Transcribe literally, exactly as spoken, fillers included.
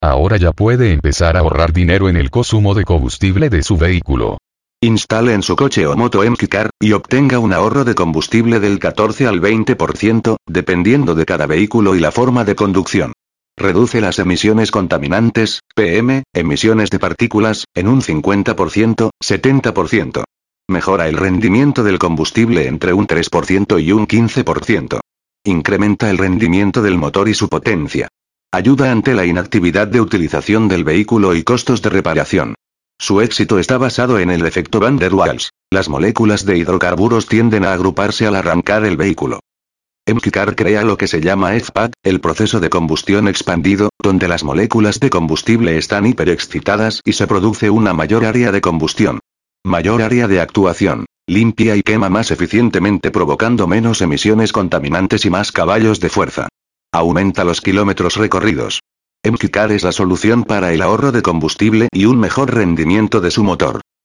Ahora ya puede empezar a ahorrar dinero en el consumo de combustible de su vehículo. Instale en su coche o moto Emkicar, y obtenga un ahorro de combustible del catorce al veinte por ciento, dependiendo de cada vehículo y la forma de conducción. Reduce las emisiones contaminantes, P M, emisiones de partículas, en un cincuenta por ciento, setenta por ciento. Mejora el rendimiento del combustible entre un tres por ciento y un quince por ciento. Incrementa el rendimiento del motor y su potencia. Ayuda ante la inactividad de utilización del vehículo y costos de reparación. Su éxito está basado en el efecto Van der Waals. Las moléculas de hidrocarburos tienden a agruparse al arrancar el vehículo. Emkicar crea lo que se llama F P A D, el proceso de combustión expandido, donde las moléculas de combustible están hiperexcitadas y se produce una mayor área de combustión. Mayor área de actuación. Limpia y quema más eficientemente provocando menos emisiones contaminantes y más caballos de fuerza. Aumenta los kilómetros recorridos. Emkicar es la solución para el ahorro de combustible y un mejor rendimiento de su motor.